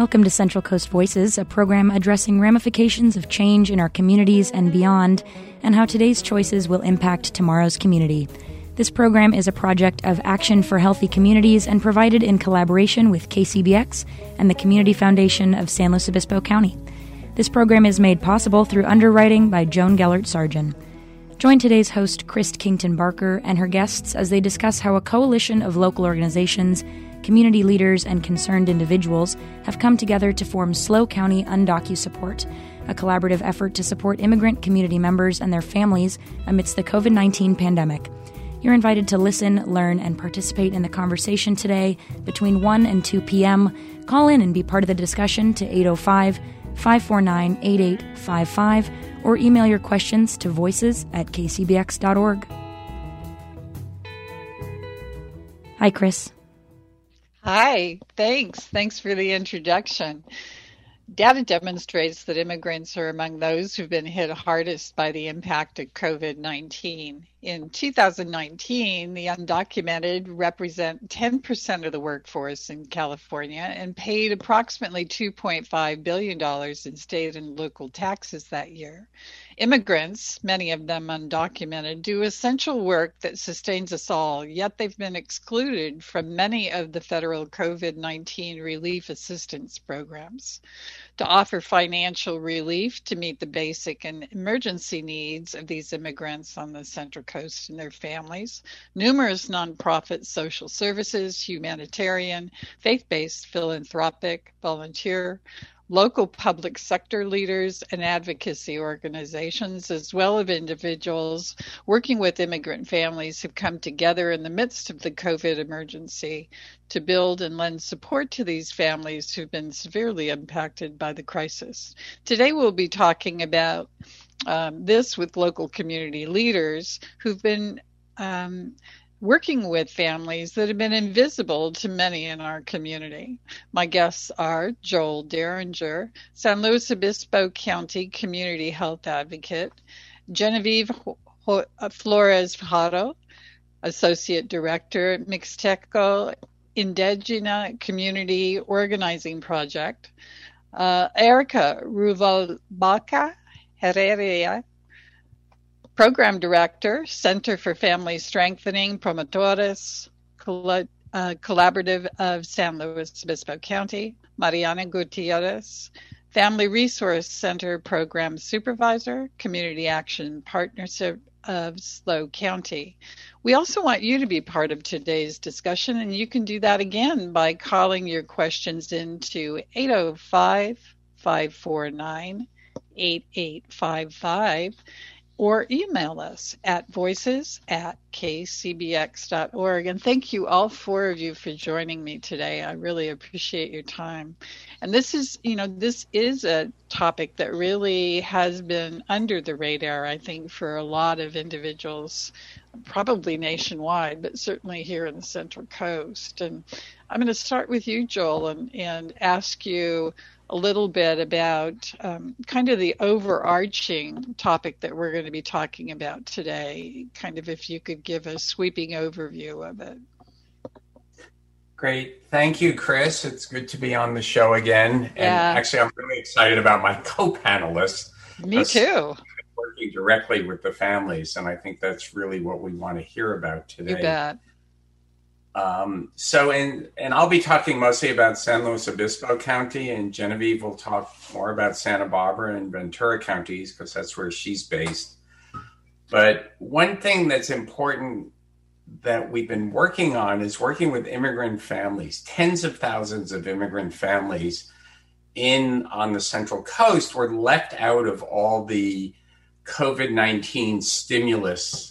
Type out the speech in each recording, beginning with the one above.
Welcome to Central Coast Voices, a program addressing ramifications of change in our communities and beyond, and how today's choices will impact tomorrow's community. This program is a project of Action for Healthy Communities and provided in collaboration with KCBX and the Community Foundation of San Luis Obispo County. This program is made possible through underwriting by Joan Gellert-Sargent. Join today's host, Christ Kington Barker, and her guests as they discuss how a coalition of local organizations, community leaders, and concerned individuals have come together to form SLO County UndocuSupport, a collaborative effort to support immigrant community members and their families amidst the COVID-19 pandemic. You're invited to listen, learn, and participate in the conversation today between 1 and 2 p.m. Call in and be part of the discussion to 805-549-8855 or email your questions to voices@kcbx.org. Hi, Chris. Hi, thanks. Thanks for the introduction. Data demonstrates that immigrants are among those who've been hit hardest by the impact of COVID-19. In 2019, the undocumented represent 10% of the workforce in California and paid approximately $2.5 billion in state and local taxes that year. Immigrants, many of them undocumented, do essential work that sustains us all, yet they've been excluded from many of the federal COVID-19 relief assistance programs. To offer financial relief to meet the basic and emergency needs of these immigrants on the Central Coast and their families, numerous nonprofit social services, humanitarian, faith-based, philanthropic, volunteer, local public sector leaders and advocacy organizations, as well as individuals working with immigrant families, have come together in the midst of the COVID emergency to build and lend support to these families who've been severely impacted by the crisis. Today we'll be talking about this with local community leaders who've been working with families that have been invisible to many in our community. My guests are Joel Derringer, San Luis Obispo County Community Health Advocate, Genevieve Flores Fajardo, Associate Director, Mixteco Indigena Community Organizing Project, Erica Ruvalbaca Herrera, Program Director, Center for Family Strengthening, Promotores Collaborative of San Luis Obispo County, Mariana Gutierrez, Family Resource Center Program Supervisor, Community Action Partnership of SLO County. We also want you to be part of today's discussion, and you can do that again by calling your questions into 805-549-8855. or email us at voices@kcbx.org. And thank you, all four of you, for joining me today. I really appreciate your time. And this is a topic that really has been under the radar, I think, for a lot of individuals, probably nationwide, but certainly here in the Central Coast. And I'm going to start with you, Joel, and ask you a little bit about kind of the overarching topic that we're going to be talking about today, kind of if you could give a sweeping overview of it. Great. Thank you, Chris. It's good to be on the show again. And actually, I'm really excited about my co-panelists. Me too. Working directly with the families, and I think that's really what we want to hear about today. You bet. And I'll be talking mostly about San Luis Obispo County, and Genevieve will talk more about Santa Barbara and Ventura counties because that's where she's based. But one thing that's important that we've been working on is working with immigrant families. Tens of thousands of immigrant families on the Central Coast were left out of all the COVID-19 stimulus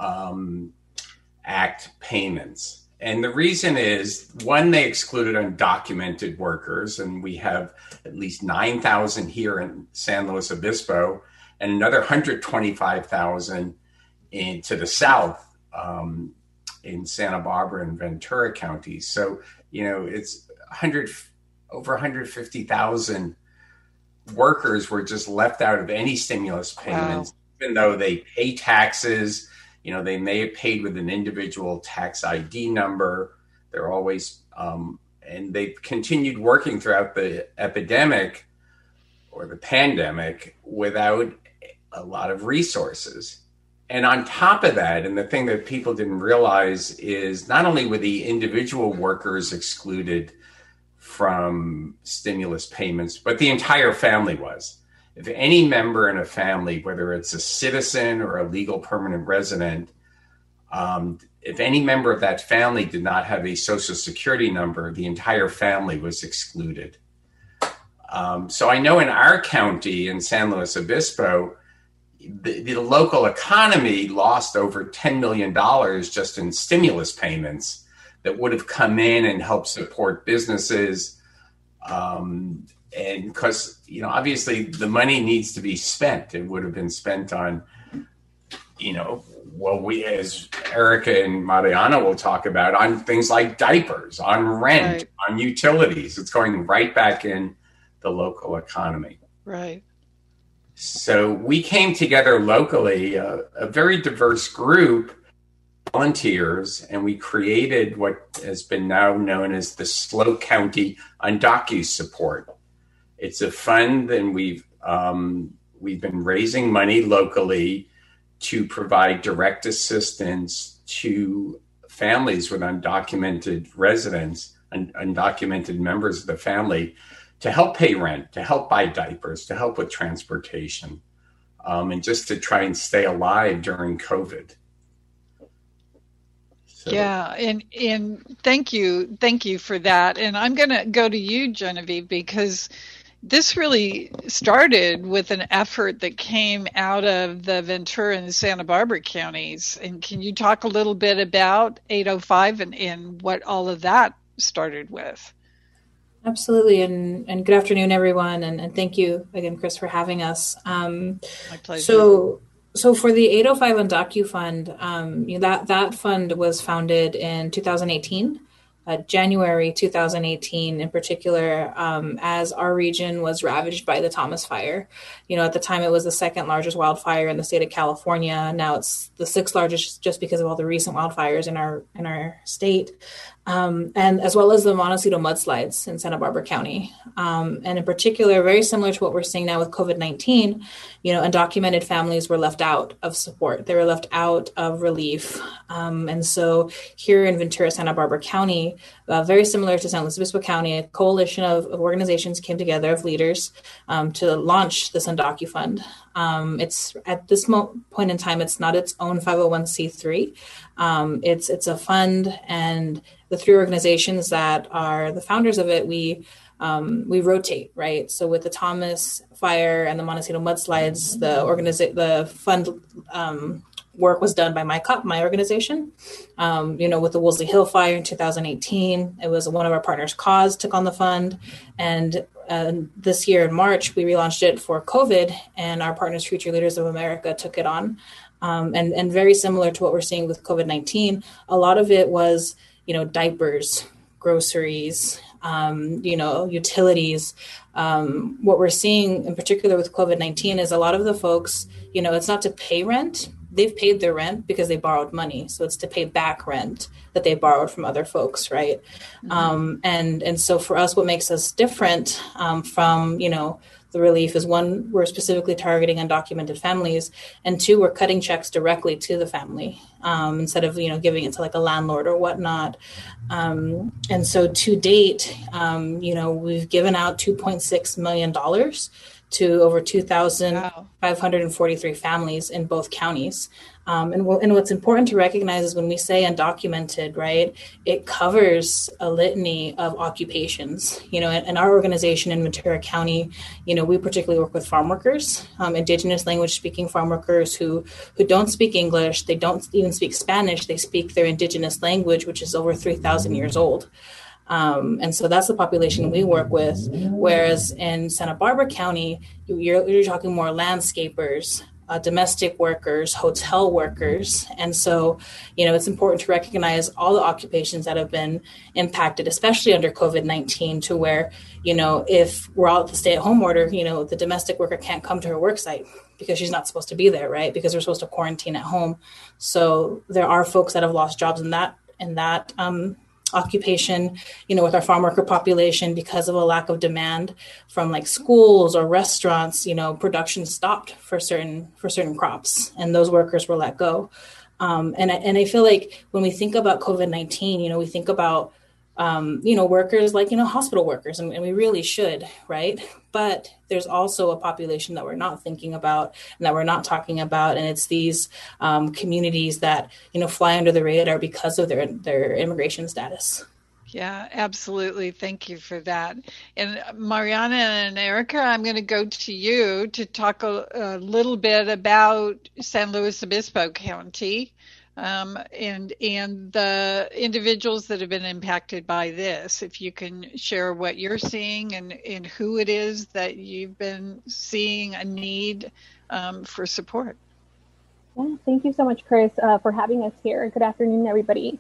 act payments. And the reason is, one, they excluded undocumented workers, and we have at least 9,000 here in San Luis Obispo, and another 125,000 to the south in Santa Barbara and Ventura counties. So, it's over 150,000 workers were just left out of any stimulus payments, even though they pay taxes. They may have paid with an individual tax ID number. They're always, and they've continued working throughout the epidemic or the pandemic without a lot of resources. And on top of that, and the thing that people didn't realize is not only were the individual workers excluded from stimulus payments, but the entire family was. If any member in a family, whether it's a citizen or a legal permanent resident, if any member of that family did not have a social security number, the entire family was excluded. So I know in our county, in San Luis Obispo, the local economy lost over $10 million just in stimulus payments that would have come in and helped support businesses. And because, obviously the money needs to be spent. It would have been spent on, we, as Erica and Mariana will talk about, on things like diapers, on rent, right, on utilities. It's going right back in the local economy. Right. So we came together locally, a very diverse group of volunteers, and we created what has been now known as the SLO County Undocu Support. It's a fund, and we've been raising money locally to provide direct assistance to families with undocumented residents and undocumented members of the family to help pay rent, to help buy diapers, to help with transportation, and just to try and stay alive during COVID. So. Yeah, and thank you for that. And I'm going to go to you, Genevieve, because this really started with an effort that came out of the Ventura and Santa Barbara counties. And can you talk a little bit about 805 and what all of that started with? Absolutely. And good afternoon, everyone. And thank you again, Chris, for having us. My pleasure. So for the 805 Undocu Fund, that fund was founded in 2018. January 2018 in particular, as our region was ravaged by the Thomas Fire. At the time it was the second largest wildfire in the state of California. Now it's the sixth largest just because of all the recent wildfires in our state. And as well as the Montecito mudslides in Santa Barbara County. And in particular, very similar to what we're seeing now with COVID-19, undocumented families were left out of support. They were left out of relief. And so here in Ventura, Santa Barbara County, very similar to San Luis Obispo County, a coalition of organizations came together, of leaders, to launch this Undocu Fund. It's at this point in time, it's not its own 501c3. It's a fund, and the three organizations that are the founders of it, we rotate, right? So with the Thomas Fire and the Montecito mudslides, the fund work was done by my organization. With the Woolsey Hill Fire in 2018, it was one of our partners, Cause, took on the fund. And this year in March, we relaunched it for COVID, and our partners, Future Leaders of America, took it on. And very similar to what we're seeing with COVID-19, a lot of it was, diapers, groceries, utilities. What we're seeing in particular with COVID-19 is a lot of the folks, it's not to pay rent. They've paid their rent because they borrowed money. So it's to pay back rent that they borrowed from other folks, right? Mm-hmm. And so for us, what makes us different from, the relief is, one, we're specifically targeting undocumented families, and two, we're cutting checks directly to the family instead of, giving it to like a landlord or whatnot. And so to date, we've given out $2.6 million to over 2,543 families in both counties. And what's important to recognize is when we say undocumented, right, it covers a litany of occupations. And our organization in Ventura County, we particularly work with farm workers, indigenous language speaking farm workers who don't speak English. They don't even speak Spanish. They speak their indigenous language, which is over 3,000 years old. And so that's the population we work with. Whereas in Santa Barbara County, you're talking more landscapers, domestic workers, hotel workers. And so, it's important to recognize all the occupations that have been impacted, especially under COVID-19, to where, if we're all at the stay-at-home order, the domestic worker can't come to her work site because she's not supposed to be there, right? Because we're supposed to quarantine at home. So there are folks that have lost jobs in that occupation, with our farm worker population, because of a lack of demand from like schools or restaurants, production stopped for certain crops, and those workers were let go. And I feel like when we think about COVID-19, we think about workers like, hospital workers, and we really should, right? But there's also a population that we're not thinking about and that we're not talking about. And it's these communities that, fly under the radar because of their immigration status. Yeah, absolutely. Thank you for that. And Mariana and Erica, I'm going to go to you to talk a little bit about San Luis Obispo County. And the individuals that have been impacted by this. If you can share what you're seeing and who it is that you've been seeing a need for support. Yeah, thank you so much, Chris, for having us here. Good afternoon, everybody.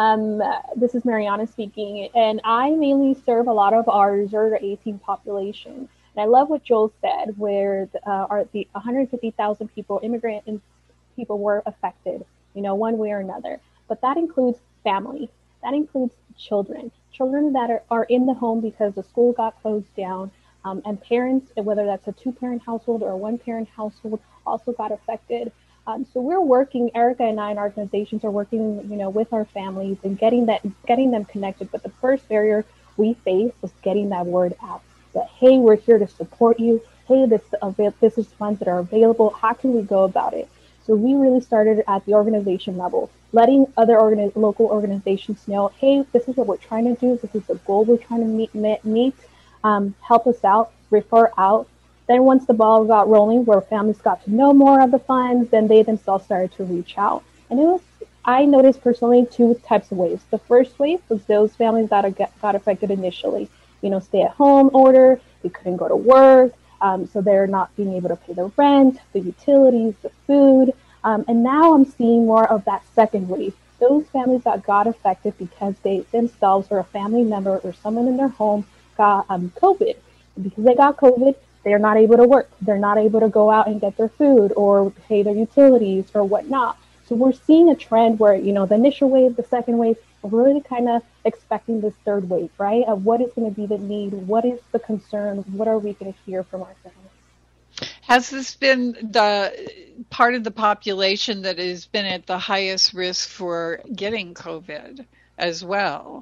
This is Mariana speaking, and I mainly serve a lot of our 0 to 18 population. And I love what Joel said, where the 150,000 people, immigrant people, were affected, one way or another. But that includes family. That includes children that are in the home because the school got closed down, and parents, whether that's a 2-parent household or a 1-parent household, also got affected. So we're working, Erica and I and our organizations are working, with our families and getting them connected. But the first barrier we faced was getting that word out that, hey, we're here to support you. Hey, this is funds that are available. How can we go about it? So we really started at the organization level, letting other local organizations know, hey, this is what we're trying to do. This is the goal we're trying to meet. Help us out, refer out. Then once the ball got rolling, where families got to know more of the funds, then they themselves started to reach out. And I noticed personally 2 types of waves. The first wave was those families that got affected initially, stay at home order, they couldn't go to work. So they're not being able to pay the rent, the utilities, the food. And now I'm seeing more of that second wave. Those families that got affected because they themselves or a family member or someone in their home got COVID. And because they got COVID, they're not able to work. They're not able to go out and get their food or pay their utilities or whatnot. So we're seeing a trend where, the initial wave, the second wave, we're really kind of expecting this third wave, right? Of what is going to be the need? What is the concern? What are we going to hear from our families? Has this been the part of the population that has been at the highest risk for getting COVID as well?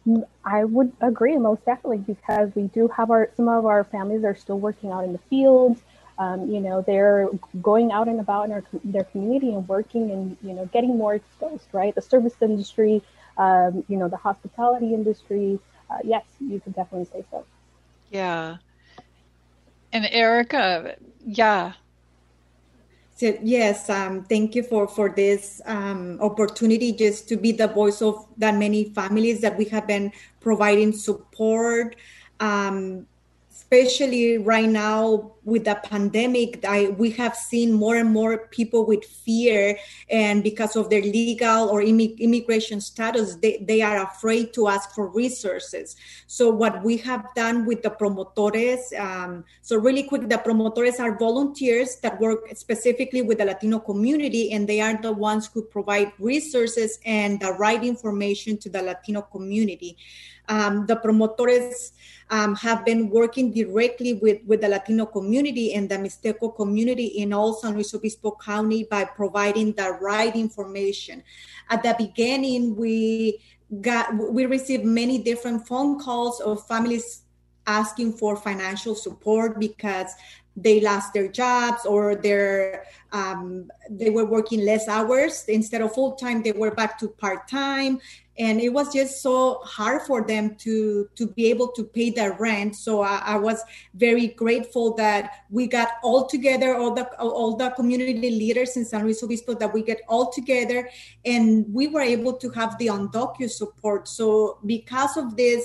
I would agree, most definitely, because we do have some of our families are still working out in the fields. They're going out and about in their community and working and, getting more exposed, right? The service industry, the hospitality industry. Yes, you could definitely say so. Yeah. And Erica, yeah. So, yes, thank you for this opportunity just to be the voice of that many families that we have been providing support. Especially right now with the pandemic, we have seen more and more people with fear, and because of their legal or immigration status, they are afraid to ask for resources. So what we have done with the promotores, so really quick, the promotores are volunteers that work specifically with the Latino community, and they are the ones who provide resources and the right information to the Latino community. The promotores have been working directly with the Latino community and the Mixteco community in all San Luis Obispo County by providing the right information. At the beginning, we received many different phone calls of families asking for financial support because they lost their jobs or they were working less hours. Instead of full-time, they were back to part-time. And it was just so hard for them to be able to pay their rent. So I was very grateful that we got all together, all the community leaders in San Luis Obispo, that we get all together, and we were able to have the UnDocu support. So because of this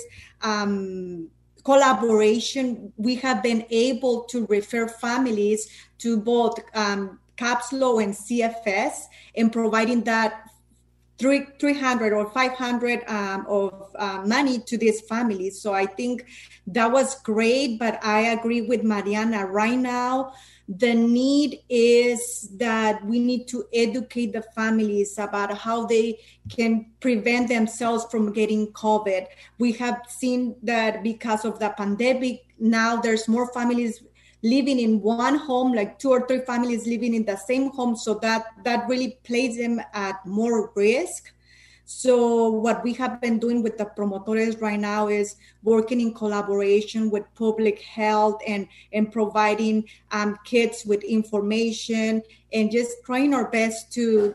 collaboration, we have been able to refer families to both CAPSLO and CFS, and providing that 300 or 500 of money to these families. So I think that was great, but I agree with Mariana. Right now, the need is that we need to educate the families about how they can prevent themselves from getting COVID. We have seen that because of the pandemic, now there's more families living in one home, like 2 or 3 families living in the same home. So that really places them at more risk. So what we have been doing with the promotores right now is working in collaboration with public health and providing kids with information and just trying our best to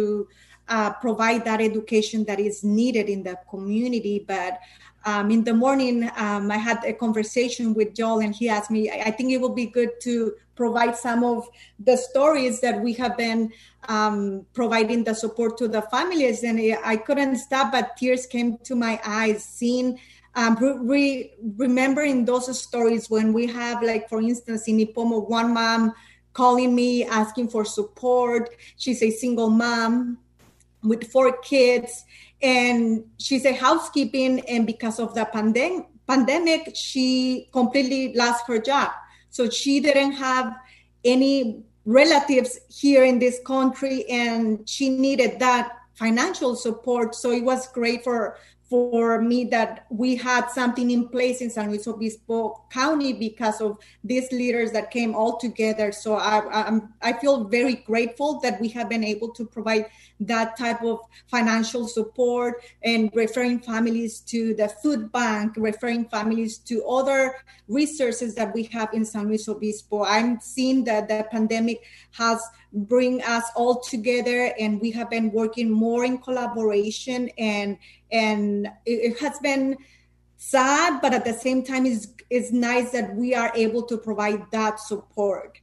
provide that education that is needed in the community. But in the morning, I had a conversation with Joel, and he asked me, I think it would be good to provide some of the stories that we have been providing the support to the families. And I couldn't stop, but tears came to my eyes, seeing, remembering those stories when we have, like, for instance, in Nipomo, one mom calling me, asking for support. She's a single mom with 4 kids, and she's a housekeeping, and because of the pandemic, she completely lost her job. So she didn't have any relatives here in this country, and she needed that financial support. So it was great for me that we had something in place in San Luis Obispo County because of these leaders that came all together. So I feel very grateful that we have been able to provide that type of financial support and referring families to the food bank, referring families to other resources that we have in San Luis Obispo. I'm seeing that the pandemic has bring us all together, and we have been working more in collaboration, and it has been sad, but at the same time it's nice that we are able to provide that support.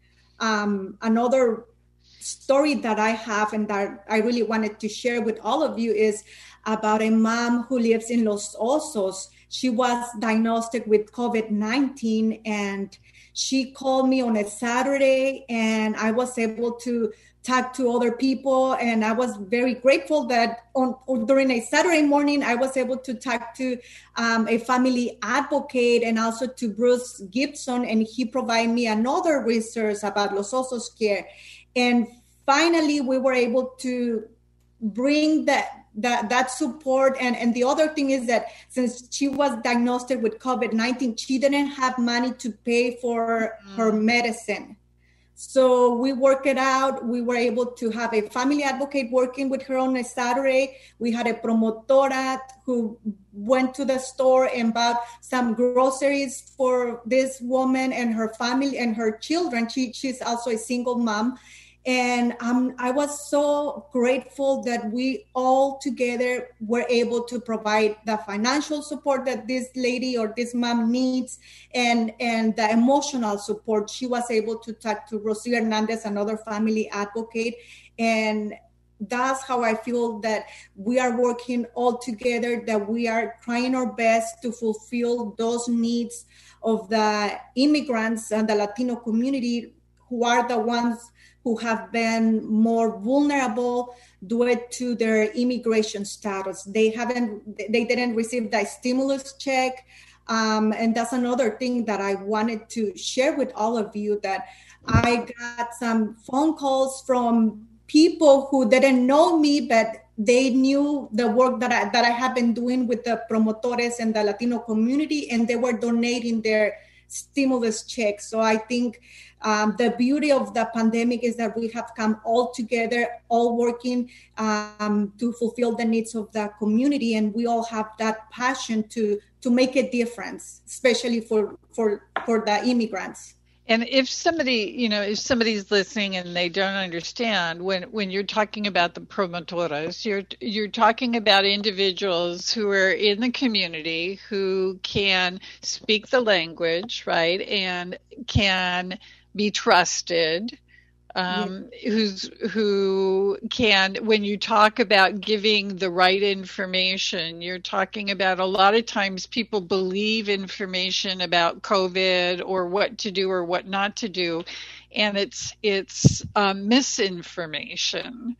Another story that I have and that I really wanted to share with all of you is about a mom who lives in Los Osos. She was diagnosed with COVID-19, and she called me on a Saturday, and I was able to talk to other people. And I was very grateful that during a Saturday morning, I was able to talk to a family advocate and also to Bruce Gibson, and he provided me another resource about Los Osos Care. And finally, we were able to bring that support. And the other thing is that since she was diagnosed with COVID-19, she didn't have money to pay for her medicine. So we worked it out. We were able to have a family advocate working with her on a Saturday. We had a promotora who went to the store and bought some groceries for this woman and her family and her children. She's also a single mom. And I was so grateful that we all together were able to provide the financial support that this lady or this mom needs, and the emotional support. She was able to talk to Rosie Hernandez, another family advocate. And that's how I feel that we are working all together, that we are trying our best to fulfill those needs of the immigrants and the Latino community, who are the ones who have been more vulnerable due to their immigration status. They didn't receive the stimulus check. And that's another thing that I wanted to share with all of you, that I got some phone calls from people who didn't know me, but they knew the work that I have been doing with the promotores and the Latino community, and they were donating their stimulus checks. So I think the beauty of the pandemic is that we have come all together, all working to fulfill the needs of the community, and we all have that passion to make a difference, especially for the immigrants. And if somebody's listening and they don't understand, when you're talking about the promotoras, you're talking about individuals who are in the community who can speak the language, right, and can be trusted who can, when you talk about giving the right information, you're talking about a lot of times people believe information about COVID or what to do or what not to do. And it's misinformation.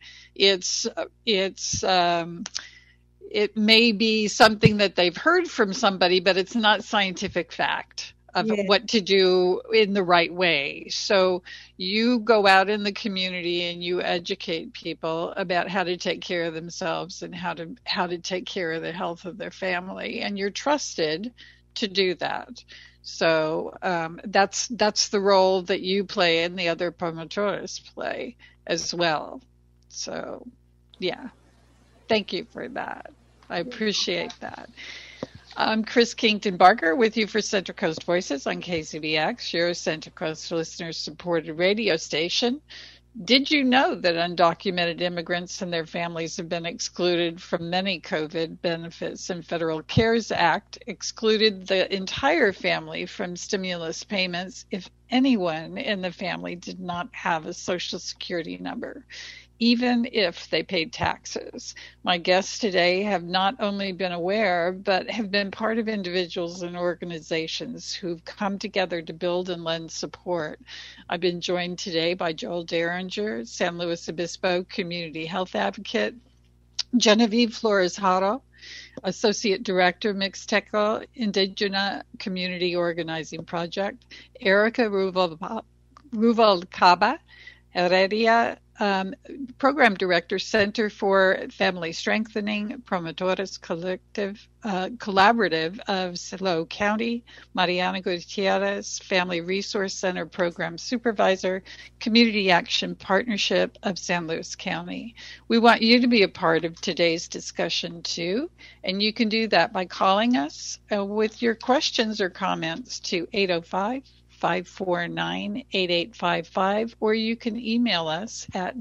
It may be something that they've heard from somebody, but it's not scientific fact of what to do in the right way. So you go out in the community and you educate people about how to take care of themselves and how to take care of the health of their family, and you're trusted to do that. So that's the role that you play and the other promotores play as well. So yeah, thank you for that. I appreciate that. I'm Chris Kington Barker with you for Central Coast Voices on KCBX, your Central Coast listeners supported radio station. Did you know that undocumented immigrants and their families have been excluded from many COVID benefits, and Federal CARES Act excluded the entire family from stimulus payments if anyone in the family did not have a Social Security number, even if they paid taxes? My guests today have not only been aware, but have been part of individuals and organizations who've come together to build and lend support. I've been joined today by Joel Derringer, San Luis Obispo Community Health Advocate, Genevieve Flores Haro, Associate Director, Mixteco Indigena Community Organizing Project, Erica Ruvalcaba Heredia, Program Director, Center for Family Strengthening, Promotores Collaborative of SLO County, Mariana Gutierrez, Family Resource Center Program Supervisor, Community Action Partnership of San Luis County. We want you to be a part of today's discussion too, and you can do that by calling us with your questions or comments to 805-549-8855, or you can email us at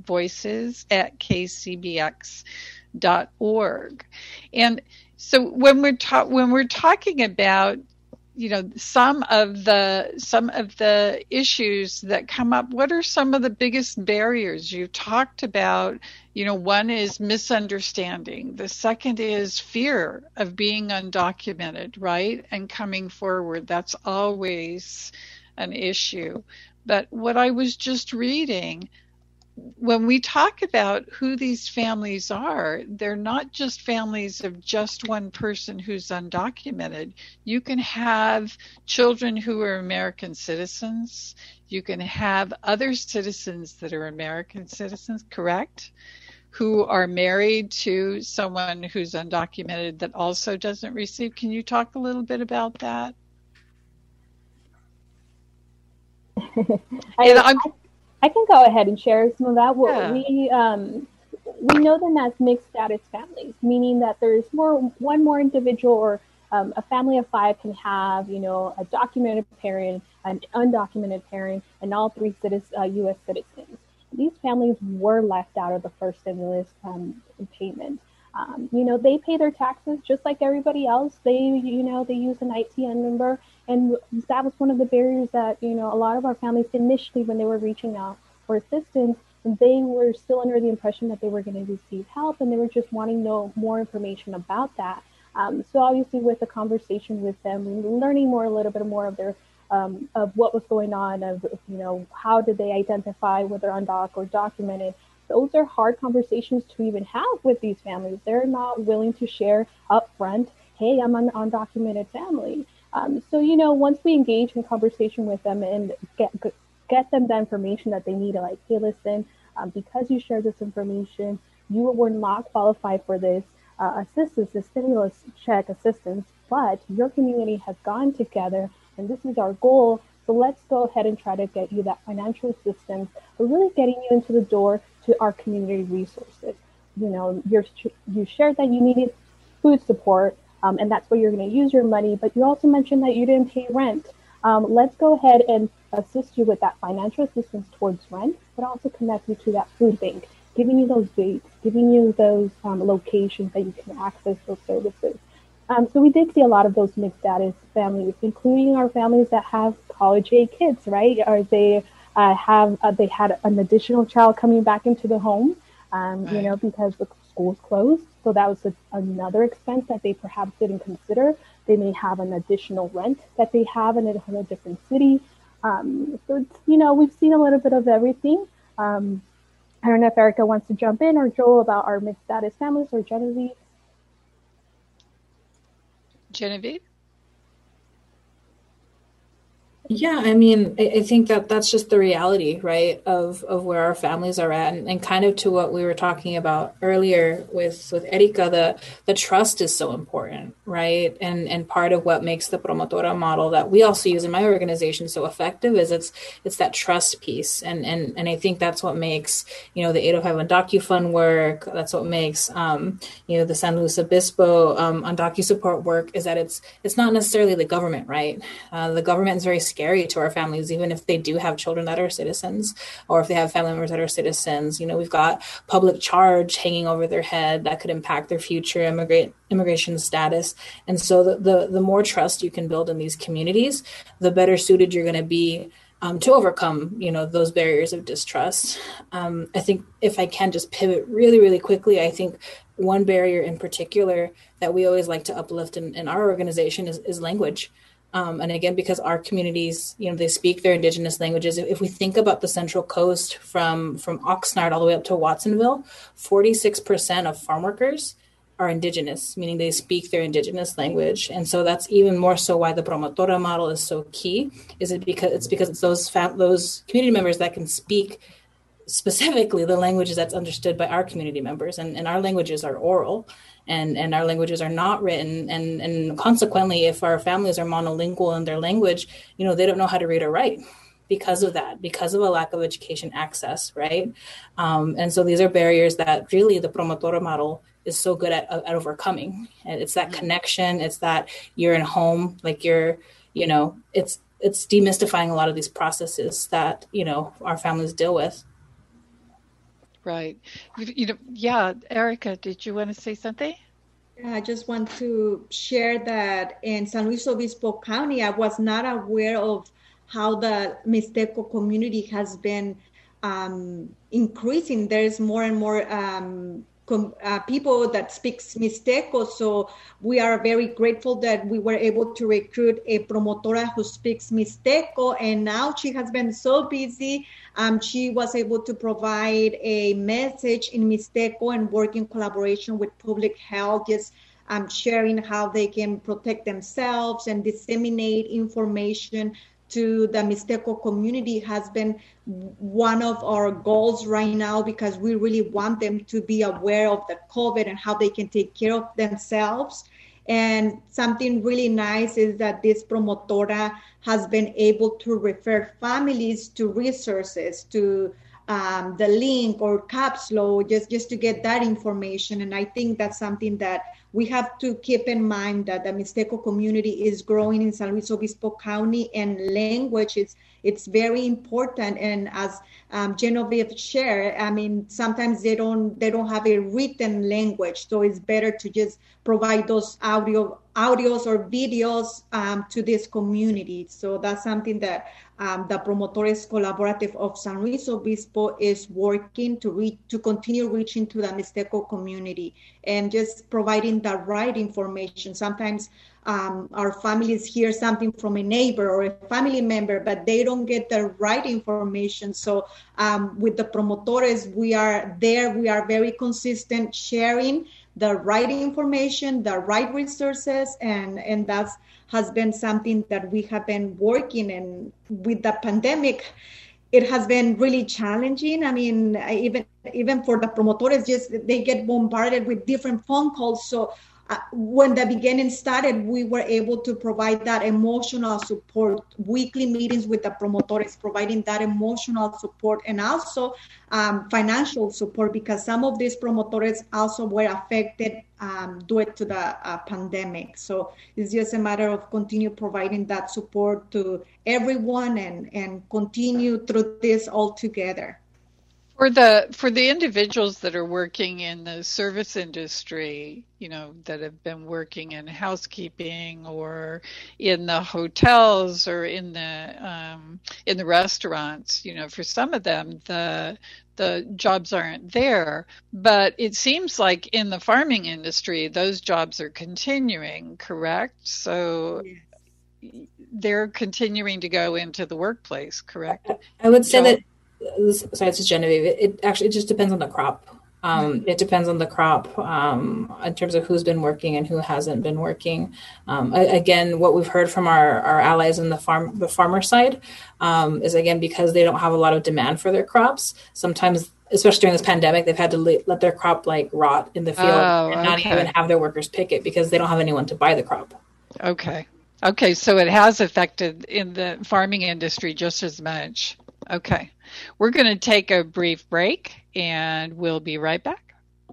voices@kcbx.org. And so when we're talking about, you know, some of the issues that come up, what are some of the biggest barriers? You've talked about, you know, one is misunderstanding. The second is fear of being undocumented, right? And coming forward. That's always an issue. But what I was just reading, when we talk about who these families are, they're not just families of just one person who's undocumented. You can have children who are American citizens. You can have other citizens that are American citizens, correct? Who are married to someone who's undocumented that also doesn't receive. Can you talk a little bit about that? I can go ahead and share some of that. We know them as mixed status families, meaning that there's one more individual, or a family of five can have, you know, a documented parent, an undocumented parent, and all three U.S. citizens. These families were left out of the first stimulus payment. You know, they pay their taxes just like everybody else. They use an ITN number. And that was one of the barriers that, you know, a lot of our families initially, when they were reaching out for assistance, they were still under the impression that they were going to receive help, and they were just wanting to know more information about that. So obviously with the conversation with them, learning a little bit more of their of what was going on, of, you know, how did they identify whether undoc or documented. Those are hard conversations to even have with these families. They're not willing to share upfront, hey, I'm an undocumented family. So, you know, once we engage in conversation with them and get them the information that they need, like, hey, listen, because you shared this information, you were not qualified for this assistance, the stimulus check assistance, but your community has gone together, and this is our goal. So let's go ahead and try to get you that financial assistance, but really getting you into the door to our community resources. You know, you shared that you needed food support, and that's where you're going to use your money, but you also mentioned that you didn't pay rent. Let's go ahead and assist you with that financial assistance towards rent, but also connect you to that food bank, giving you those dates, giving you those locations that you can access those services. So we did see a lot of those mixed status families, including our families that have college-age kids, right? Or they they had an additional child coming back into the home, because the school's closed. So that was another expense that they perhaps didn't consider. They may have an additional rent that they have in a different city. So it's, we've seen a little bit of everything. I don't know if Erica wants to jump in, or Joel, about our mixed status families, or Genevieve. Genevieve? Yeah, I mean, I think that's just the reality, right, of where our families are at, and kind of to what we were talking about earlier with Erika, the trust is so important, right? And part of what makes the Promotora model that we also use in my organization so effective is it's that trust piece, and I think that's what makes the 805 DocuFund work. That's what makes the San Luis Obispo on DocuSupport work, is that it's not necessarily the government, right? The government is very scary to our families, even if they do have children that are citizens, or if they have family members that are citizens. We've got public charge hanging over their head that could impact their future immigration status. And so the more trust you can build in these communities, the better suited you're going to be to overcome, those barriers of distrust. I think if I can just pivot really, really quickly, I think one barrier in particular that we always like to uplift in our organization is language. And again, because our communities, they speak their indigenous languages. If we think about the Central Coast from Oxnard all the way up to Watsonville, 46% of farm workers are indigenous, meaning they speak their indigenous language. And so that's even more so why the Promotora model is so key. It's because it's those community members that can speak specifically the languages that's understood by our community members, and our languages are oral, and our languages are not written, and consequently, if our families are monolingual in their language, they don't know how to read or write because of a lack of education access, right? And so these are barriers that really the Promotora model is so good at overcoming. And it's that connection, it's that you're in home, like it's demystifying a lot of these processes that our families deal with. Right. Yeah, Erica, did you want to say something? Yeah, I just want to share that in San Luis Obispo County, I was not aware of how the Mixteco community has been increasing. There's more and more people that speaks Mixteco. So we are very grateful that we were able to recruit a promotora who speaks Mixteco, and now she has been so busy. She was able to provide a message in Mixteco and work in collaboration with public health, just sharing how they can protect themselves and disseminate information to the Mixteco community has been one of our goals right now, because we really want them to be aware of the COVID and how they can take care of themselves. And something really nice is that this promotora has been able to refer families to resources, to the link or Capslo, just to get that information. And I think that's something that we have to keep in mind, that the Mixteco community is growing in San Luis Obispo County, and language it's very important. And as Genevieve shared, I mean, sometimes they don't have a written language, so it's better to just provide those audios or videos to this community. So that's something that the Promotores Collaborative of San Luis Obispo is working to continue reaching to the Mixteco community and just providing the right information. Sometimes our families hear something from a neighbor or a family member, but they don't get the right information. So with the Promotores, we are there. We are very consistent, sharing the right information, the right resources, and that's has been something that we have been working in. With the pandemic, it has been really challenging. I mean, even for the promotores, just they get bombarded with different phone calls. So when the beginning started, we were able to provide that emotional support, weekly meetings with the promotores, providing that emotional support, and also financial support, because some of these promotores also were affected due to the pandemic. So it's just a matter of continue providing that support to everyone and continue through this all together. For the individuals that are working in the service industry, that have been working in housekeeping or in the hotels or in the restaurants, for some of them the jobs aren't there. But it seems like in the farming industry, those jobs are continuing, correct? So they're continuing to go into the workplace, correct? I would say that. Sorry, this is Genevieve. It just depends on the crop. It depends on the crop in terms of who's been working and who hasn't been working. Again, what we've heard from our allies in the farmer side is, again, because they don't have a lot of demand for their crops. Sometimes, especially during this pandemic, they've had to let their crop rot in the field and not even have their workers pick it because they don't have anyone to buy the crop. Okay, so it has affected in the farming industry just as much. Okay. We're going to take a brief break and we'll be right back.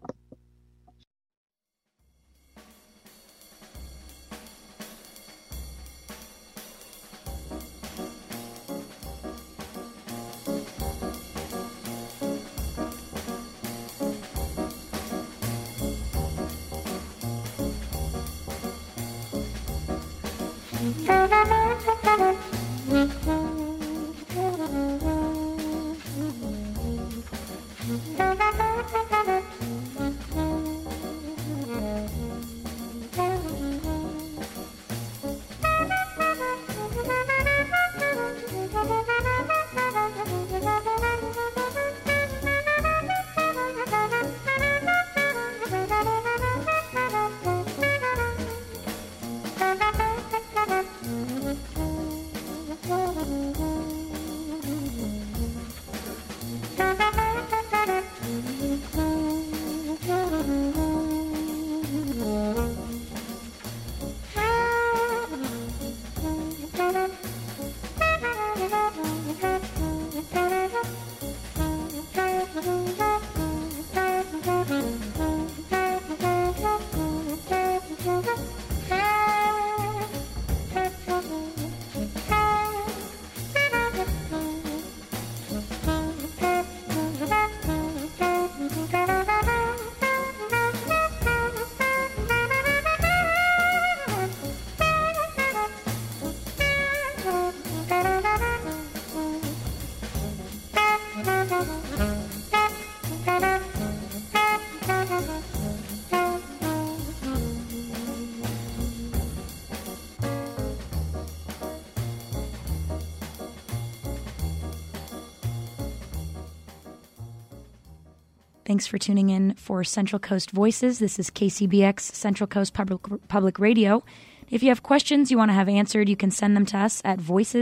Thanks for tuning in for Central Coast Voices. This is KCBX Central Coast Public Radio. If you have questions you want to have answered, you can send them to us at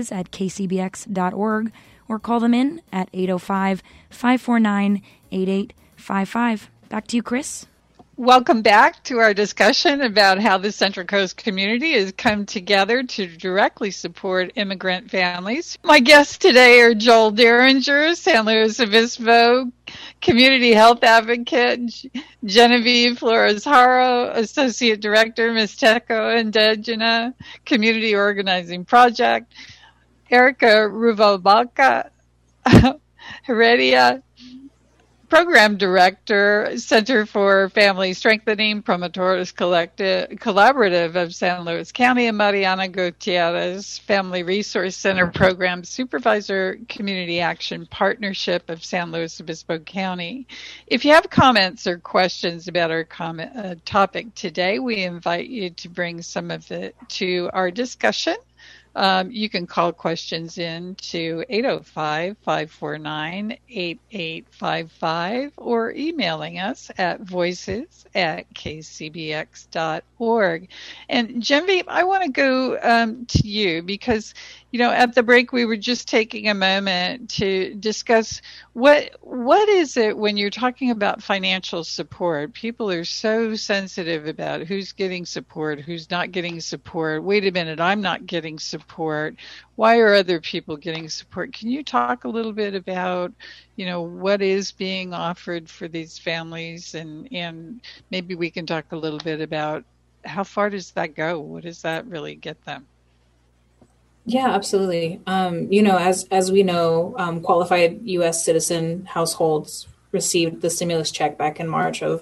voices@kcbx.org or call them in at 805-549-8855. Back to you, Chris. Welcome back to our discussion about how the Central Coast community has come together to directly support immigrant families. My guests today are Joel Derringer, San Luis Obispo Community Health Advocate, Genevieve Flores-Haro, Associate Director, Mixteco Indígena Community Organizing Project, Erica Ruvalcaba Heredia, Program Director, Center for Family Strengthening, Promotores Collaborative of San Luis County, and Mariana Gutierrez, Family Resource Center Program Supervisor, Community Action Partnership of San Luis Obispo County. If you have comments or questions about our topic today, we invite you to bring some of it to our discussion. You can call questions in to 805-549-8855 or emailing us at voices@kcbx.org. And Genevieve, I want to go to you because, at the break we were just taking a moment to discuss what is it when you're talking about financial support. People are so sensitive about who's getting support, who's not getting support. Wait a minute, I'm not getting support. Why are other people getting support? Can you talk a little bit about, what is being offered for these families, and maybe we can talk a little bit about how far does that go? What does that really get them? Yeah, absolutely. As we know, qualified U.S. citizen households received the stimulus check back in March of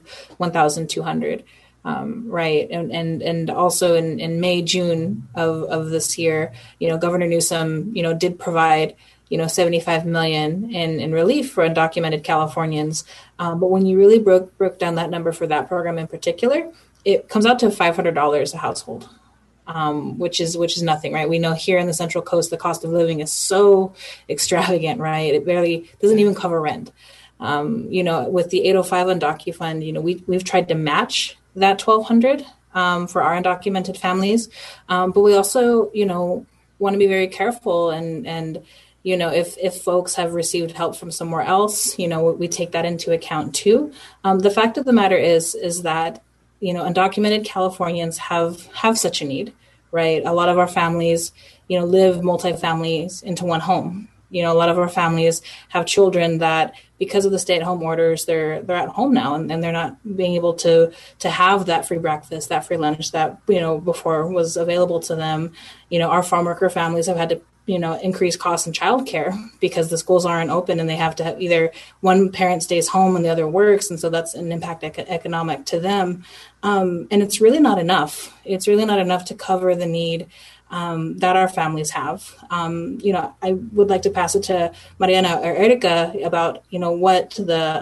1,200, right? And also in May, June of this year, Governor Newsom, did provide 75 million in relief for undocumented Californians. But when you really broke down that number for that program in particular, it comes out to $500 a household. Which is nothing, right? We know here in the Central Coast, the cost of living is so extravagant, right? It barely doesn't even cover rent. With the 805 UndocuFund, we've tried to match that 1,200 for our undocumented families, but we also, want to be very careful and if folks have received help from somewhere else, we take that into account too. The fact of the matter is that undocumented Californians have such a need, right? A lot of our families, live multi-families into one home. A lot of our families have children that, because of the stay-at-home orders, they're at home now, and they're not being able to have that free breakfast, that free lunch that before was available to them. Our farm worker families have had to increase costs in childcare because the schools aren't open and they have to have either one parent stays home and the other works. And so that's an impact economic to them. And it's really not enough. It's really not enough to cover the need that our families have. I would like to pass it to Mariana or Erica about, what the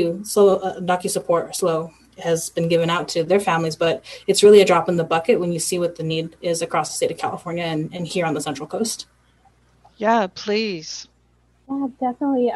Undocu Support SLO has been given out to their families, but it's really a drop in the bucket when you see what the need is across the state of California and here on the Central Coast. Yeah, please. Yeah, definitely.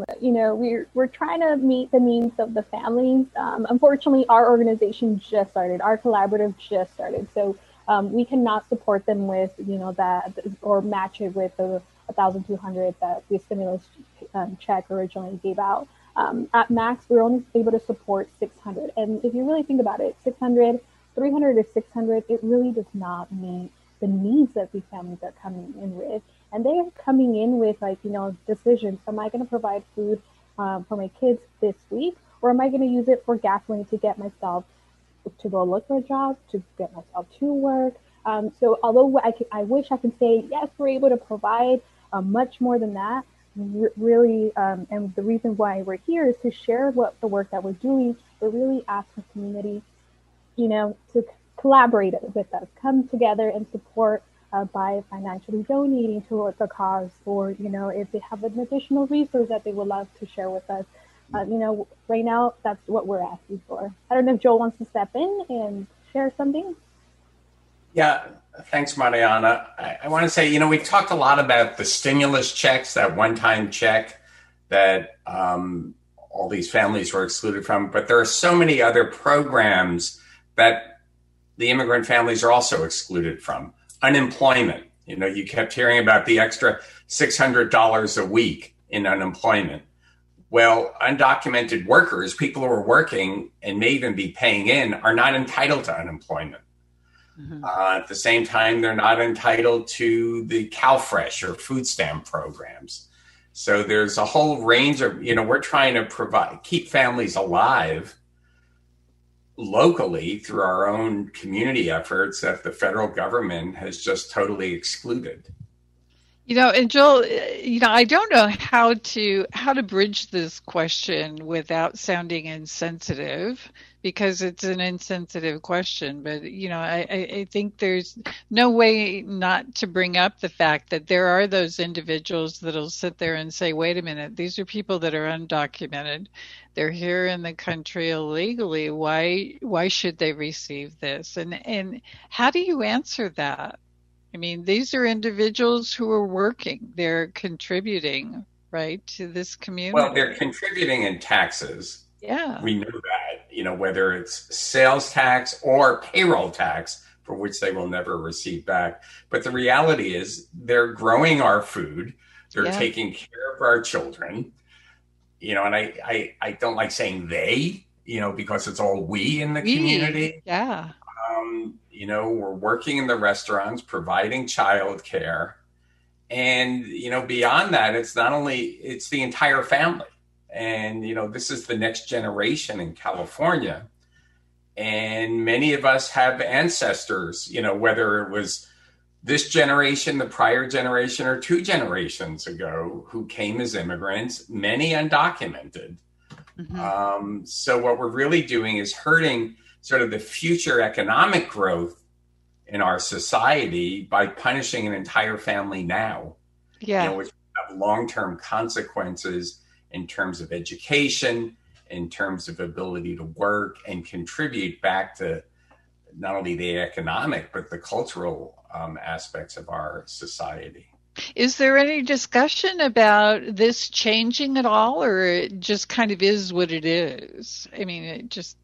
We're trying to meet the needs of the families. Unfortunately, our organization just started. Our collaborative just started. So we cannot support them with, that or match it with the 1,200 that the stimulus check originally gave out. At max, we're only able to support 600. And if you really think about it, 300 to 600, it really does not meet the needs that these families are coming in with. And they are coming in with decisions. Am I going to provide food for my kids this week? Or am I going to use it for gasoline to get myself to go look for a job, to get myself to work? So although I wish I can say, yes, we're able to provide much more than that, really, and the reason why we're here is to share what the work that we're doing, but really ask the community, to collaborate with us, come together and support by financially donating towards the cause, or if they have an additional resource that they would love to share with us. Right now that's what we're asking for. I don't know if Joel wants to step in and share something. Yeah, thanks, Mariana. I want to say, we've talked a lot about the stimulus checks, that one-time check that all these families were excluded from, but there are so many other programs that the immigrant families are also excluded from. Unemployment. You kept hearing about the extra $600 a week in unemployment. Well, undocumented workers, people who are working and may even be paying in, are not entitled to unemployment. Mm-hmm. At the same time, they're not entitled to the CalFresh or food stamp programs. So there's a whole range of, we're trying to keep families alive locally through our own community efforts that the federal government has just totally excluded. And Joel, I don't know how to bridge this question without sounding insensitive, because it's an insensitive question. But, I think there's no way not to bring up the fact that there are those individuals that'll sit there and say, wait a minute, these are people that are undocumented. They're here in the country illegally. Why should they receive this? And how do you answer that? I mean, these are individuals who are working. They're contributing, right, to this community. Well, they're contributing in taxes. Yeah. We know that, whether it's sales tax or payroll tax, for which they will never receive back. But the reality is they're growing our food. They're taking care of our children. And I don't like saying they, because it's all we in the community. Yeah. We're working in the restaurants, providing childcare. And, beyond that, it's the entire family. And, this is the next generation in California. And many of us have ancestors, whether it was this generation, the prior generation, or 2 generations ago who came as immigrants, many undocumented. So what we're really doing is hurting sort of the future economic growth in our society by punishing an entire family now, which have long-term consequences in terms of education, in terms of ability to work and contribute back to not only the economic, but the cultural aspects of our society. Is there any discussion about this changing at all, or it just kind of is what it is? I mean, it just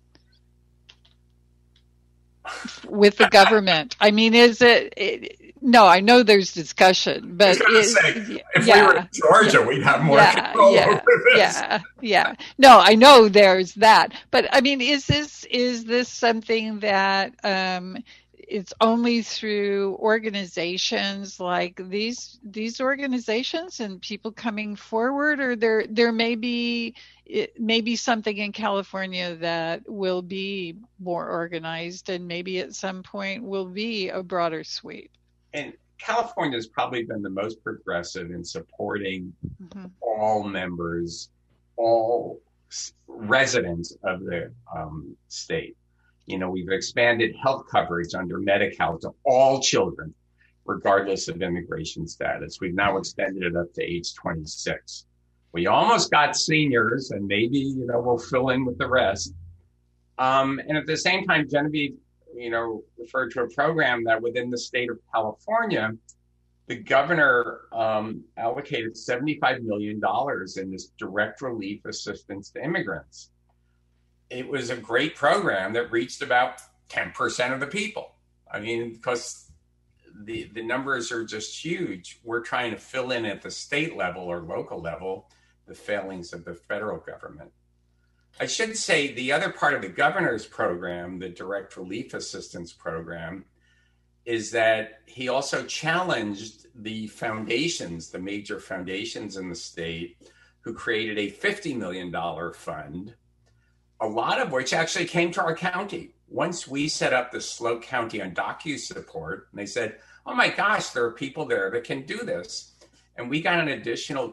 with the government. I mean, is it no, I know there's discussion, but if we were in Georgia, we'd have more control over this. No, I know there's that, but I mean, is this something that it's only through organizations like these organizations and people coming forward, or there may be something in California that will be more organized and maybe at some point will be a broader sweep? And California has probably been the most progressive in supporting all members, all residents of the state. You know, we've expanded health coverage under Medi-Cal to all children, regardless of immigration status. We've now extended it up to age 26. We almost got seniors, and maybe, we'll fill in with the rest. And at the same time, Genevieve, referred to a program that within the state of California, the governor allocated $75 million in this direct relief assistance to immigrants. It was a great program that reached about 10% of the people. I mean, because the numbers are just huge. We're trying to fill in at the state level or local level the failings of the federal government. I should say the other part of the governor's program, the direct relief assistance program, is that he also challenged the foundations, the major foundations in the state, who created a $50 million fund, a lot of which actually came to our county. Once we set up the SLO County DocuSupport, and they said, oh my gosh, there are people there that can do this. And we got an additional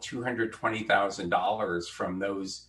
$220,000 from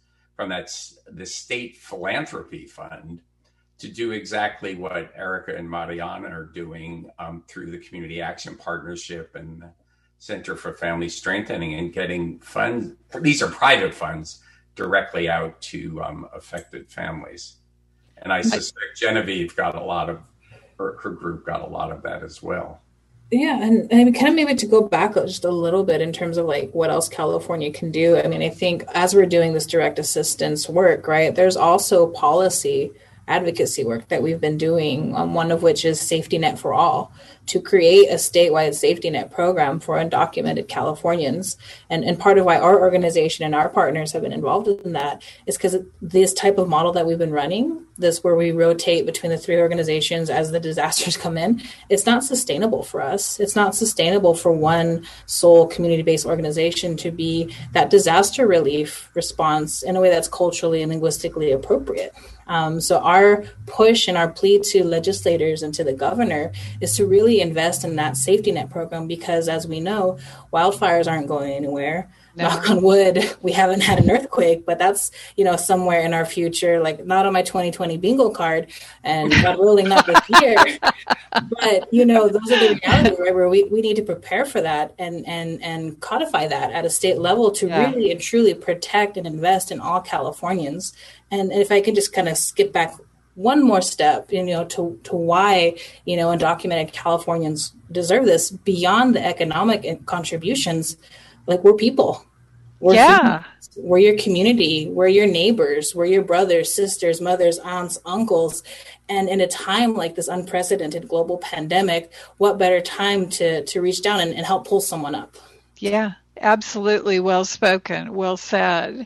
the state philanthropy fund to do exactly what Erica and Mariana are doing through the Community Action Partnership and the Center for Family Strengthening, and getting funds. These are private funds directly out to affected families. And I suspect Genevieve got a lot of, her group got a lot of that as well. Yeah, and I mean, kind of maybe to go back just a little bit in terms of like what else California can do. I mean, I think as we're doing this direct assistance work, right, there's also policy advocacy work that we've been doing, one of which is Safety Net for All, to create a statewide safety net program for undocumented Californians. And part of why our organization and our partners have been involved in that is because this type of model that we've been running, this where we rotate between the 3 organizations as the disasters come in, it's not sustainable for us. It's not sustainable for one sole community-based organization to be that disaster relief response in a way that's culturally and linguistically appropriate. So our push and our plea to legislators and to the governor is to really invest in that safety net program, because as we know, wildfires aren't going anywhere. No. Knock on wood, we haven't had an earthquake, but that's, somewhere in our future, like not on my 2020 bingo card, and God willing not this year. But, those are the realities, right, where we need to prepare for that and codify that at a state level to really and truly protect and invest in all Californians. And if I can just kind of skip back one more step, to why, undocumented Californians deserve this beyond the economic contributions. Like, we're people. We're your community. We're your neighbors. We're your brothers, sisters, mothers, aunts, uncles. And in a time like this unprecedented global pandemic, what better time to reach down and help pull someone up? Yeah, absolutely. Well spoken. Well said.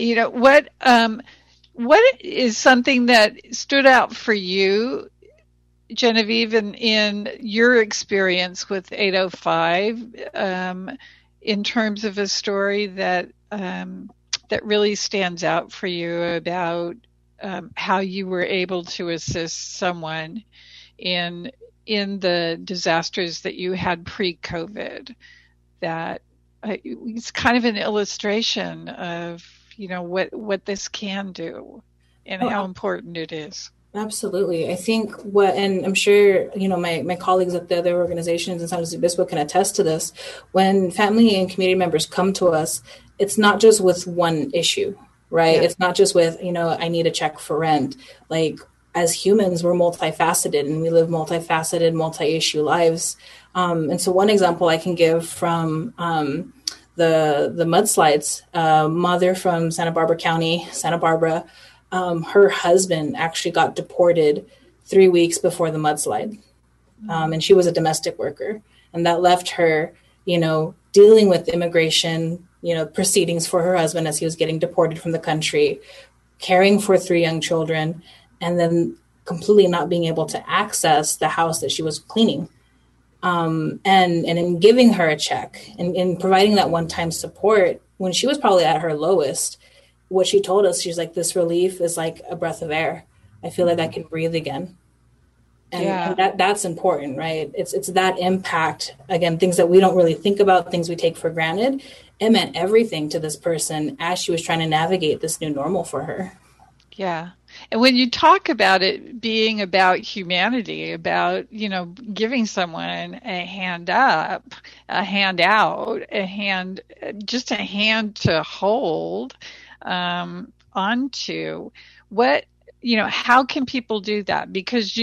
What is something that stood out for you, Genevieve, in your experience with 805, in terms of a story that really stands out for you about how you were able to assist someone in in the disasters that you had pre-COVID, that it's kind of an illustration of, what this can do and how important it is. Absolutely. I think and I'm sure, my colleagues at the other organizations in San Luis Obispo can attest to this. When family and community members come to us, it's not just with one issue, right? Yeah. It's not just with, I need a check for rent. Like, as humans, we're multifaceted and we live multifaceted, multi-issue lives. And so one example I can give from the mudslides, mother from Santa Barbara County, Santa Barbara, her husband actually got deported 3 weeks before the mudslide. And she was a domestic worker. And that left her, dealing with immigration, proceedings for her husband as he was getting deported from the country, caring for 3 young children, and then completely not being able to access the house that she was cleaning. And in giving her a check and in providing that one-time support, when she was probably at her lowest, what she told us, she's like, this relief is like a breath of air. I feel like I can breathe again. And that's important, right? It's that impact, again, things that we don't really think about, things we take for granted. It meant everything to this person as she was trying to navigate this new normal for her. Yeah. And when you talk about it being about humanity, about, giving someone a hand up, a hand out, just a hand to hold onto, how can people do that? Because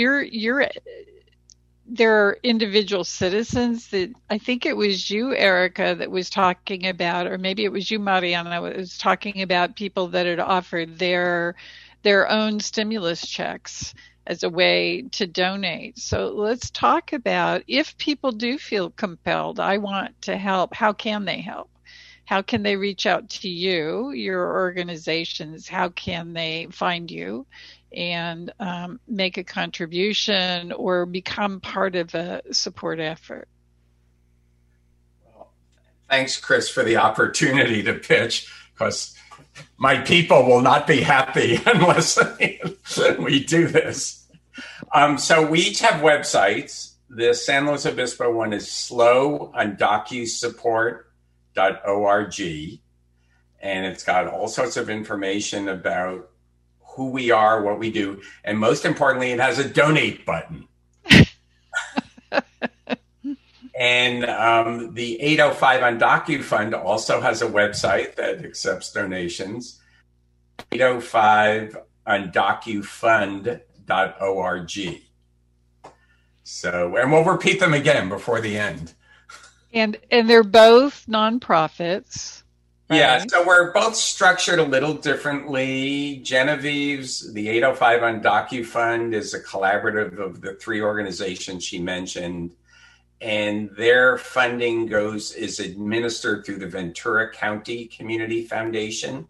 there are individual citizens that, I think it was you, Erica, that was talking about, or maybe it was you, Mariana, that was talking about people that had offered their own stimulus checks as a way to donate. So let's talk about, if people do feel compelled, I want to help, how can they help? How can they reach out to you, your organizations? How can they find you and make a contribution or become part of a support effort? Well, thanks, Chris, for the opportunity to pitch, because my people will not be happy unless we do this. So we each have websites. The San Luis Obispo one is slowundocusupport.org, and it's got all sorts of information about who we are, what we do, and most importantly, it has a donate button. And the 805 UndocuFund also has a website that accepts donations, 805undocufund.org. So, and we'll repeat them again before the end. And they're both nonprofits. Right? Yeah, so we're both structured a little differently. Genevieve's, the 805 UndocuFund, is a collaborative of the 3 organizations she mentioned. And their funding is administered through the Ventura County Community Foundation.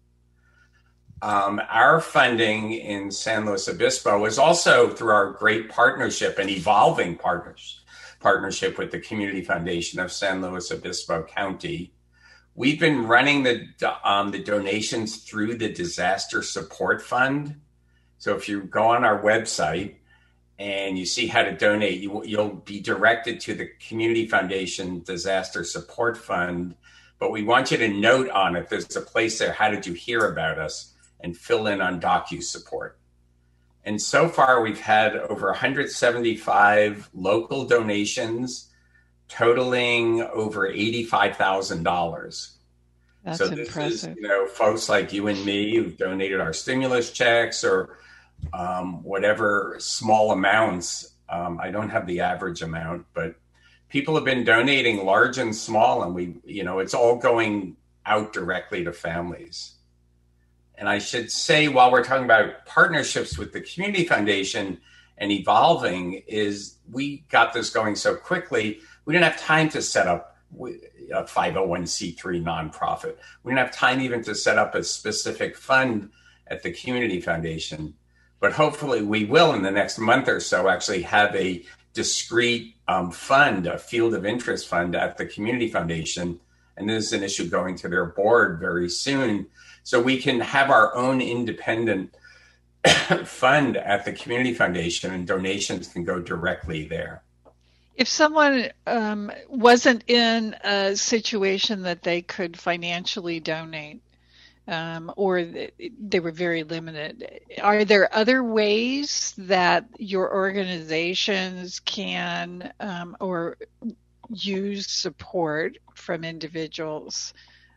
Our funding in San Luis Obispo is also through our great partnership and evolving partnership with the Community Foundation of San Luis Obispo County. We've been running the donations through the Disaster Support Fund. So if you go on our website and you see how to donate, you'll be directed to the Community Foundation Disaster Support Fund. But we want you to note on it, there's a place there, how did you hear about us? And fill in on DocuSupport. And so far, we've had over 175 local donations totaling over $85,000. That's so this impressive. is, folks like you and me who've donated our stimulus checks or whatever small amounts. I don't have the average amount, but people have been donating large and small, and it's all going out directly to families. And I should say, while we're talking about partnerships with the Community Foundation and evolving, is we got this going so quickly, we didn't have time to set up a 501c3 nonprofit. We didn't have time even to set up a specific fund at the Community Foundation. But hopefully we will, in the next month or so, actually have a discrete fund, a field of interest fund at the Community Foundation. And this is an issue going to their board very soon. So we can have our own independent fund at the Community Foundation, and donations can go directly there. If someone wasn't in a situation that they could financially donate, or they were very limited, are there other ways that your organizations can or use support from individuals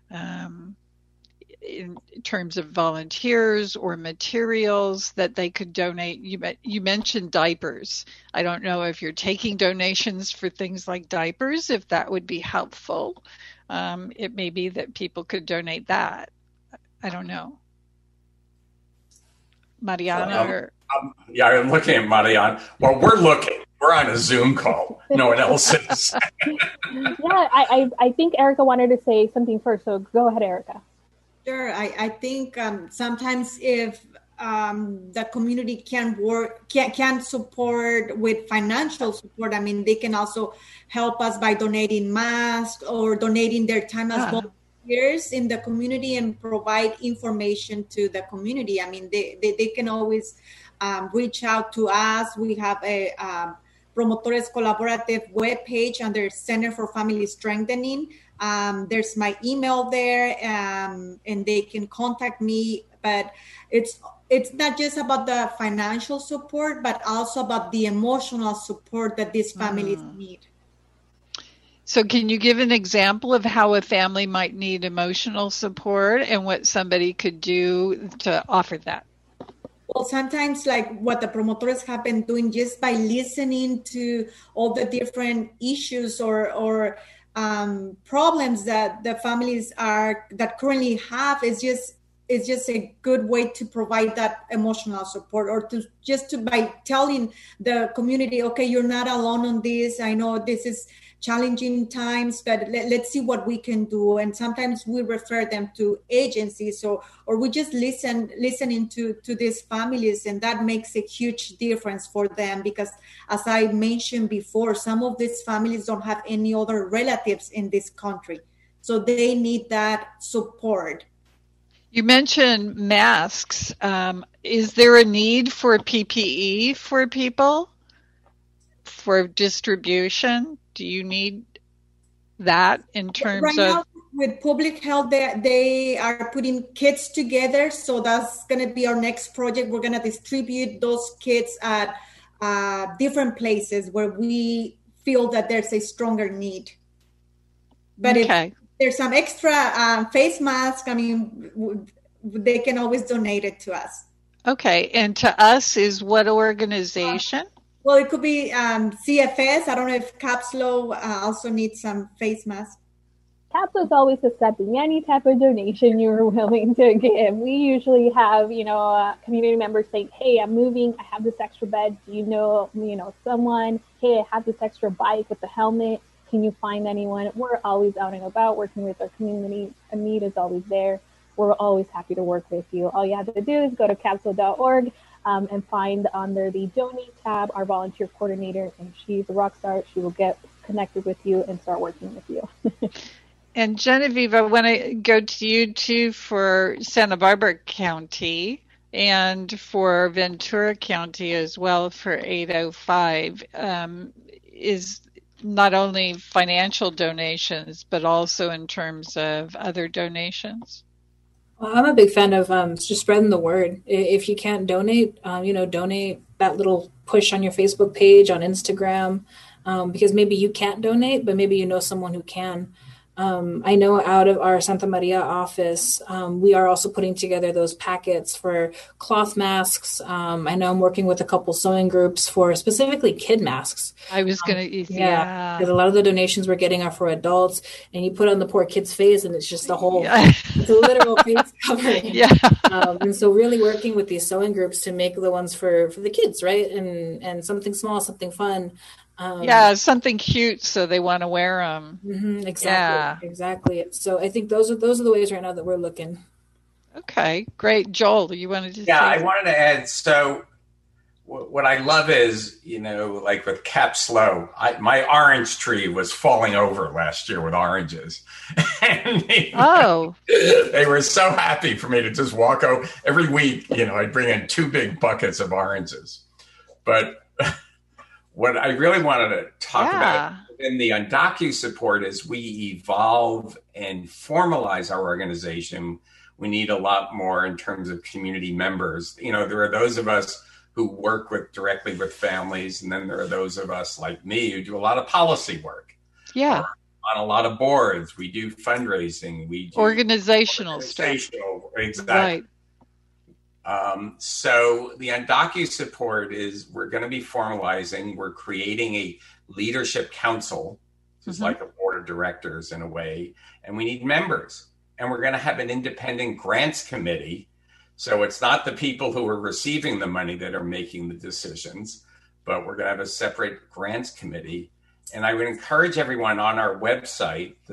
in terms of volunteers or materials that they could donate? You mentioned diapers. I don't know if you're taking donations for things like diapers, if that would be helpful. It may be that people could donate that. I don't know. Mariana? I'm looking at Mariana. Well, we're looking. We're on a Zoom call. No one else is. I think Erica wanted to say something first, so go ahead, Erica. Sure. I think sometimes if the community can support with financial support, I mean, they can also help us by donating masks or donating their time as volunteers in the community and provide information to the community. I mean, they can always reach out to us. We have a Promotores Colaborative webpage under Center for Family Strengthening. There's my email there, and they can contact me. But it's not just about the financial support, but also about the emotional support that these families need. So can you give an example of how a family might need emotional support and what somebody could do to offer that? Well, sometimes like what the promotores have been doing just by listening to all the different issues or problems that the families that currently have is just a good way to provide that emotional support, or by telling the community, okay, you're not alone on this. I know this is challenging times, but let's see what we can do. And sometimes we refer them to agencies, or we just listening to these families, and that makes a huge difference for them, because as I mentioned before, some of these families don't have any other relatives in this country, so they need that support. You mentioned masks. Is there a need for PPE for people for distribution? Do you need that in terms right now, with public health, they are putting kits together. So that's going to be our next project. We're going to distribute those kits at different places where we feel that there's a stronger need. But if there's some extra face mask, I mean, they can always donate it to us. Okay. And to us is what organization? Well, it could be CFS. I don't know if CAPSLO also needs some face masks. CAPSLO is always accepting any type of donation you're willing to give. We usually have, community members saying, hey, I'm moving. I have this extra bed. Do you know someone? Hey, I have this extra bike with the helmet. Can you find anyone? We're always out and about working with our community. A need is always there. We're always happy to work with you. All you have to do is go to capslo.org. And find under the donate tab our volunteer coordinator, and she's a rock star. She will get connected with you and start working with you. And Genevieve, I want to go to you too for Santa Barbara County and for Ventura County as well for 805. Is not only financial donations, but also in terms of other donations? Well, I'm a big fan of just spreading the word. If you can't donate, donate that little push on your Facebook page, on Instagram, because maybe you can't donate, but maybe you know someone who can. I know out of our Santa Maria office, we are also putting together those packets for cloth masks. I know I'm working with a couple sewing groups for specifically kid masks. I was going to, because a lot of the donations we're getting are for adults, and you put on the poor kid's face and it's just a whole, it's a literal face covering. Yeah. And so really working with these sewing groups to make the ones for the kids, right? And something small, something fun. Something cute so they want to wear them. Mm-hmm, exactly. So I think those are the ways right now that we're looking. Okay, great. Joel, you wanted to say? I wanted to add, so what I love is, like with Cap Slow, my orange tree was falling over last year with oranges. And they were so happy for me to just walk over every week. I'd bring in 2 big buckets of oranges. But what I really wanted to talk about in the Undocu support is we evolve and formalize our organization. We need a lot more in terms of community members. There are those of us who work directly with families, and then there are those of us like me who do a lot of policy work. Yeah. On a lot of boards, we do fundraising. We do organizational stuff. Exactly. Right. So the Undocu support is we're going to be formalizing. We're creating a leadership council, which is like a board of directors in a way, and we need members. And we're going to have an independent grants committee. So it's not the people who are receiving the money that are making the decisions, but we're going to have a separate grants committee. And I would encourage everyone on our website, the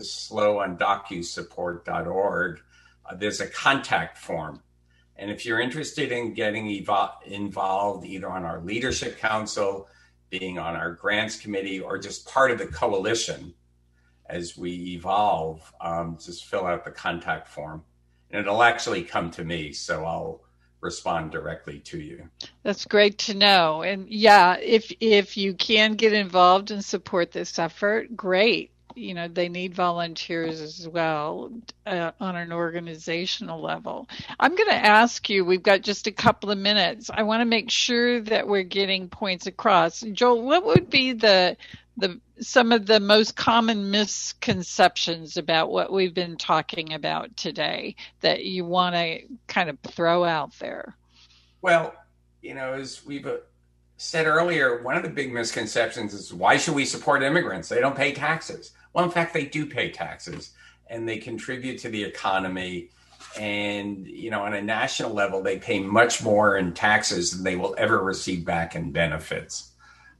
slowundocusupport.org, there's a contact form. And if you're interested in getting involved either on our leadership council, being on our grants committee, or just part of the coalition, as we evolve, just fill out the contact form, and it'll actually come to me, so I'll respond directly to you. That's great to know. And yeah, if you can get involved and support this effort, great. They need volunteers as well on an organizational level. I'm going to ask you, we've got just a couple of minutes. I want to make sure that we're getting points across. Joel, what would be some of the most common misconceptions about what we've been talking about today that you want to kind of throw out there? Well, as we've said earlier, one of the big misconceptions is, why should we support immigrants? They don't pay taxes. Well, in fact, they do pay taxes, and they contribute to the economy. And, on a national level, they pay much more in taxes than they will ever receive back in benefits.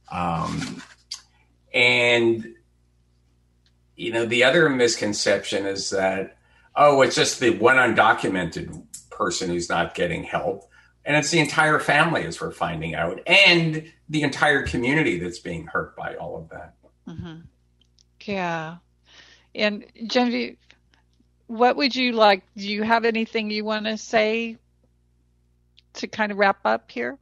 And, the other misconception is that, it's just the one undocumented person who's not getting help. And it's the entire family, as we're finding out, and the entire community that's being hurt by all of that. Mm-hmm. Yeah. And Genevieve, what would you like? Do you have anything you want to say to kind of wrap up here?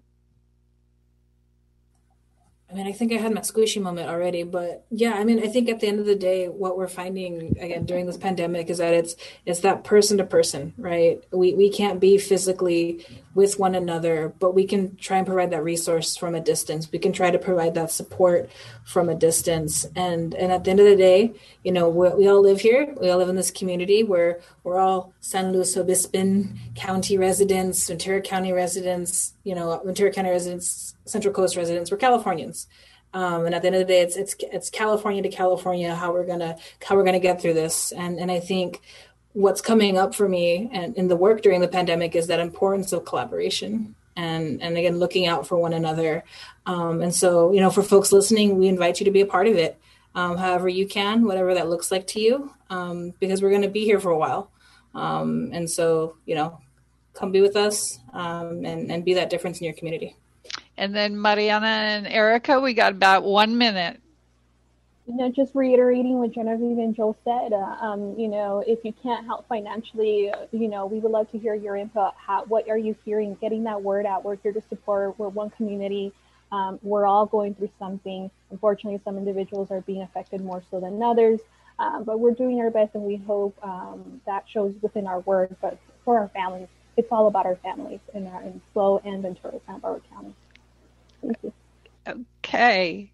I think I had my squishy moment already, but yeah, I think at the end of the day, what we're finding again during this pandemic is that it's that person to person, right? We can't be physically with one another, but we can try and provide that resource from a distance. We can try to provide that support from a distance. And at the end of the day, we all live here. We all live in this community where we're all San Luis Obispo County residents, Ventura County residents, Ventura County residents, Central Coast residents. We're Californians. And at the end of the day, it's California to California, how we're gonna get through this. And I think what's coming up for me and in the work during the pandemic is that importance of collaboration and again, looking out for one another. And so, for folks listening, we invite you to be a part of it. However you can, whatever that looks like to you, because we're going to be here for a while. And so, come be with us and be that difference in your community. And then Mariana and Erica, we got about 1 minute. Just reiterating what Genevieve and Joel said, if you can't help financially, we would love to hear your input. What are you hearing? Getting that word out. We're here to support. We're one community. We're all going through something. Unfortunately, some individuals are being affected more so than others, but we're doing our best, and we hope that shows within our work. But for our families, it's all about our families in SLO and Ventura, Santa Barbara County. Thank you. Okay.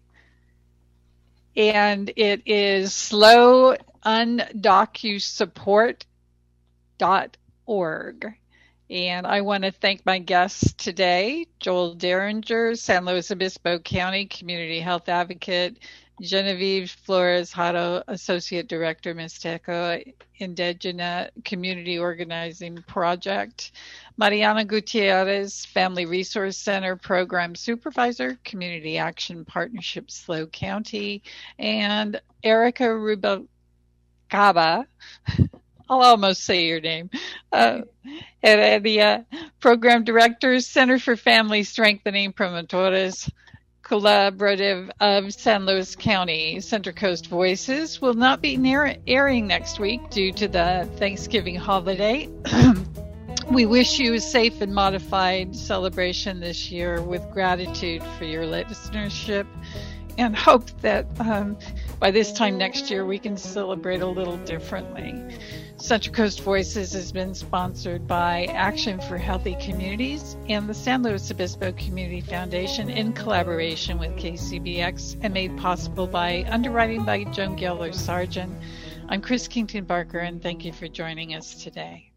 And it is slowundocusupport.org. And I want to thank my guests today, Joel Derringer, San Luis Obispo County Community Health Advocate, Genevieve Flores Haro, Associate Director, Mixteco Indigena Community Organizing Project, Mariana Gutierrez, Family Resource Center Program Supervisor, Community Action Partnership, SLO County, and Erica Rubalcaba, I'll almost say your name. And the program directors, Center for Family Strengthening Promotores Collaborative of San Luis County. Central Coast Voices will not be airing next week due to the Thanksgiving holiday. We wish you a safe and modified celebration this year with gratitude for your listenership, and hope that by this time next year we can celebrate a little differently. Central Coast Voices has been sponsored by Action for Healthy Communities and the San Luis Obispo Community Foundation in collaboration with KCBX, and made possible by underwriting by Joan Geller Sargent. I'm Chris Kington Barker, and thank you for joining us today.